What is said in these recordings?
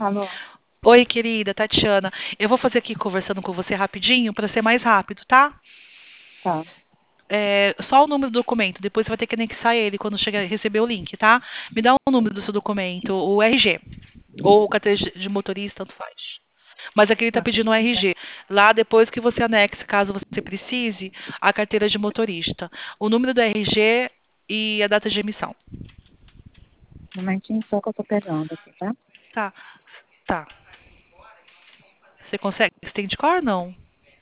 Alô? Oi, querida Tatiana. Eu vou fazer aqui conversando com você rapidinho para ser mais rápido, tá? Tá. Só o número do documento, depois você vai ter que anexar ele quando chegar, receber o link, tá? Me dá o número do seu documento, o RG, ou o carteira de motorista, tanto faz. Mas aqui ele está Tá. pedindo o RG. Lá, depois que você anexe, caso você precise, a carteira de motorista. O número do RG e a data de emissão. Um momentinho só que eu tô pegando aqui, tá? Tá, tá. Você consegue? Você tem de cor ou não?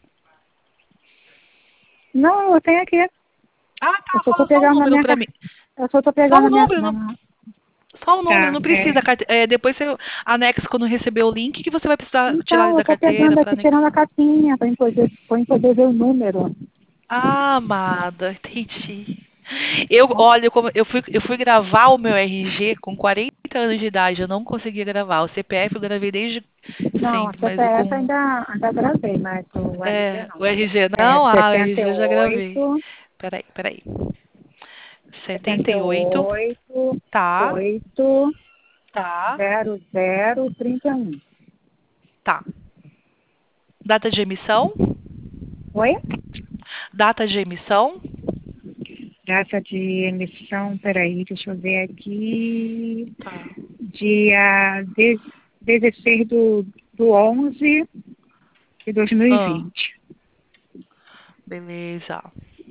Não, eu tenho aqui. Ah, Eu tá. só tô Fala só o pegando na número minha para mim. Eu só tô Só pegando o na minha. número, não. Só o número, Tá, não precisa. Depois você anexa quando receber o link que você vai precisar tirar Então, da eu tô carteira pegando para aqui, tirando a anexar. capinha pra poder ver o número. Ah, amada, entendi. Olha, eu fui gravar o meu RG com 40 anos de idade, eu não conseguia gravar. O CPF eu gravei desde Não, a sempre, mas eu CPF com ainda gravei, mas o RG não. o RG É não, o setenta e RG eu já gravei. oito Peraí. setenta e 78, oito tá, oito tá, 0031. tá. Data de emissão? Oi? Data de emissão? Data de emissão, peraí, deixa eu ver aqui. Tá. Dia 16 do 11 de Ah, 2020. beleza.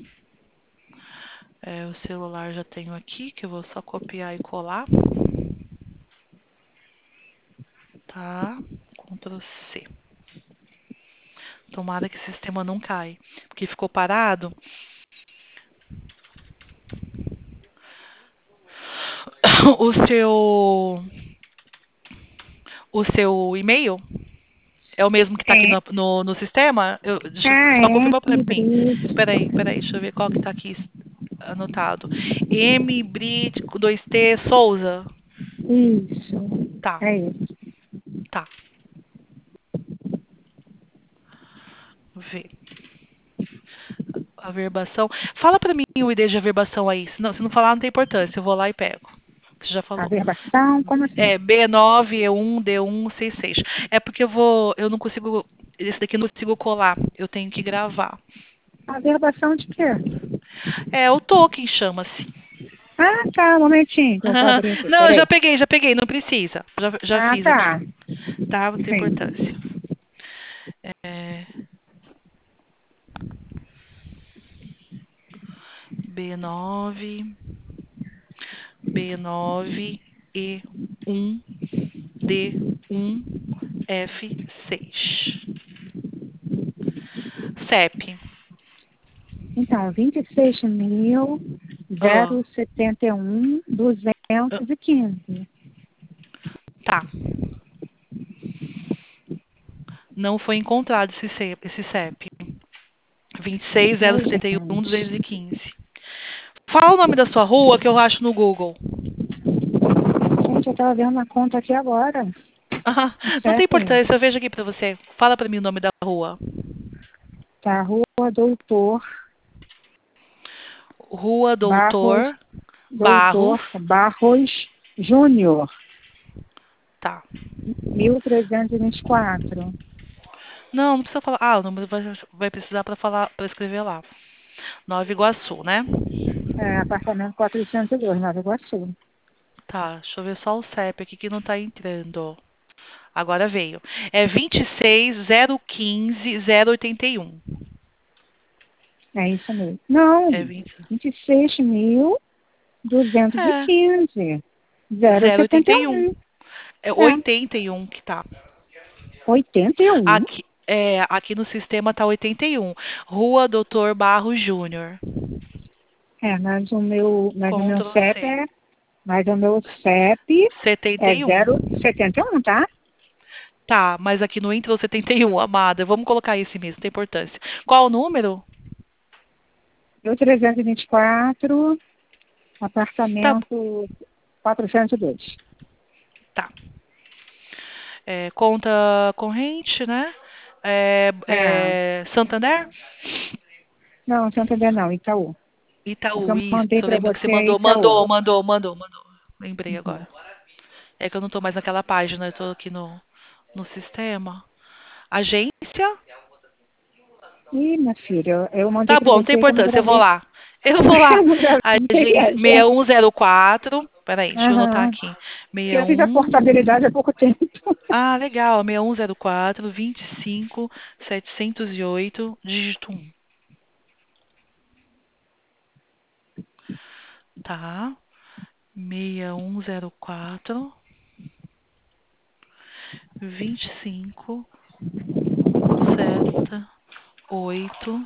O celular já tenho aqui, que eu vou só copiar e colar. Tá. Ctrl C. Tomara que o sistema não cai, porque ficou parado. O seu, o seu e-mail é o mesmo que está aqui É, no sistema? Só é, confirma para mim. híbrido. Peraí, deixa eu ver qual que está aqui anotado. M. Brit, 2T, Souza. Isso, Tá, é isso. tá. Vê. Averbação. Fala pra mim o ID de averbação aí. Se não falar, não tem importância. Eu vou lá e pego. Você já falou. Averbação, como assim? B9, E1, D1, 66. É porque eu não consigo, esse daqui eu não consigo colar. Eu tenho que gravar. Averbação de quê? É o token, chama-se. Ah, tá, um momentinho, que eu vou abrir aqui, Não, eu peraí. já peguei, não precisa. Já Ah, fiz aqui. tá, Tá? Não tem sim. importância. É, B9, B9, E1, D1, F6. CEP. Então, 26 Ah, mil 71 ah, 215. tá. Não foi encontrado esse CEP. Ô, 26071 gente. 215. Fala o nome da sua rua que eu acho no Google. Gente, eu tava vendo na conta aqui agora. Ah, O não tem CEP, importância, eu vejo aqui pra você. Fala pra mim o nome da rua. tá? Rua Doutor Rua Barros, Doutor Barros. Doutor Barros Júnior, Tá. 1324. Não precisa falar. Ah, o número vai precisar pra falar, para escrever lá. Nova Iguaçu, né? É, apartamento 402, Nova Iguaçu. Tá, deixa eu ver só o CEP aqui que não tá entrando. Agora veio. É 26015 081. É isso mesmo. Não, É 20. É, 26.215. 081. 071. É É, 81 que tá. 81. Aqui no sistema tá 81. Rua Doutor Barro Júnior. É, mas o meu Ctrl CEP C. é 71. 071, tá? Tá, mas aqui não entrou 71, amada. Vamos colocar esse mesmo, tem importância. Qual o número? 1324, Tá, apartamento 402. tá. Conta corrente, né? É, Santander? não, Santander não, Itaú. O que Itaú, eu isso. mandei Eu para lembro que você você é mandou, Itaú. mandou. Lembrei Uhum. agora. É que eu não tô mais naquela página, eu tô aqui no sistema. Agência? Ih, minha filha, eu mandei Tá para bom, não tem você que eu não importância, eu vou gravei. lá. Eu vou lá. Eu não gravei Agência a gente. 6104. Peraí, deixa eu anotar Aham. aqui. Que eu fiz a 61. portabilidade há pouco tempo. Ah, legal. 6104 25 708, dígito 1. Tá. 6104 25 708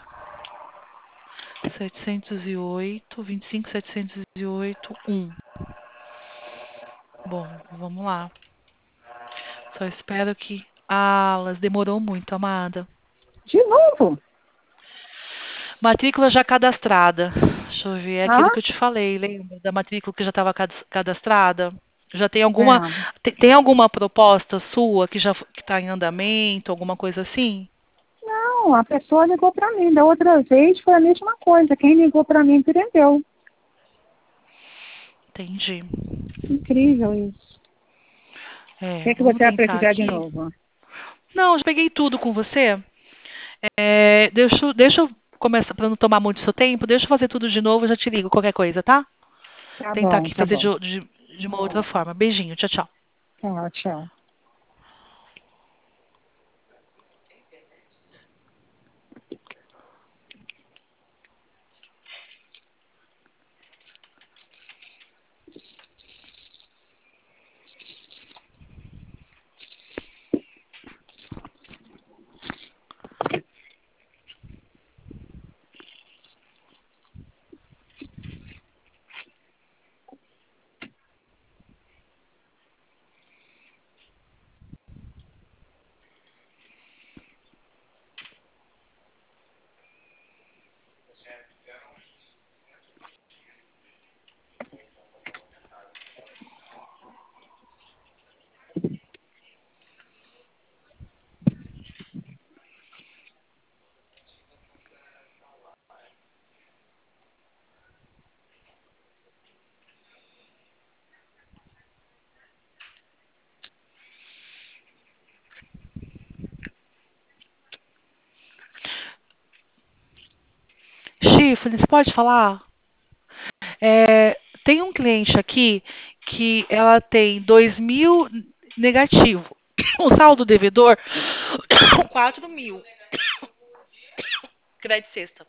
708 25 708 1. Bom, vamos lá. Só espero que. Ah, elas demorou muito, amada. De novo. Matrícula já cadastrada. Deixa eu ver, é Ah, aquilo que eu te falei, lembra? Da matrícula que já estava cadastrada. Já tem alguma, é. tem alguma proposta sua que já que está em andamento, alguma coisa assim? Não, a pessoa ligou para mim. Da outra vez foi a mesma coisa. Quem ligou para mim entendeu. Entendi. Incrível isso. O que É, é que vamos você vai tentar precisar de aqui. novo? Não, já peguei tudo com você. Deixa eu começar, para não tomar muito seu tempo, deixa eu fazer tudo de novo, eu já te ligo, qualquer coisa, tá? Tá Tentar bom, aqui tá fazer bom. de uma outra forma. Beijinho, tchau, tchau. Tchau, tchau. Chifre, você pode falar? É, tem um cliente aqui que ela tem 2.000 negativo. O saldo devedor, 4.000. Crédito sexta.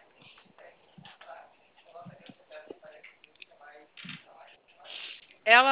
Ela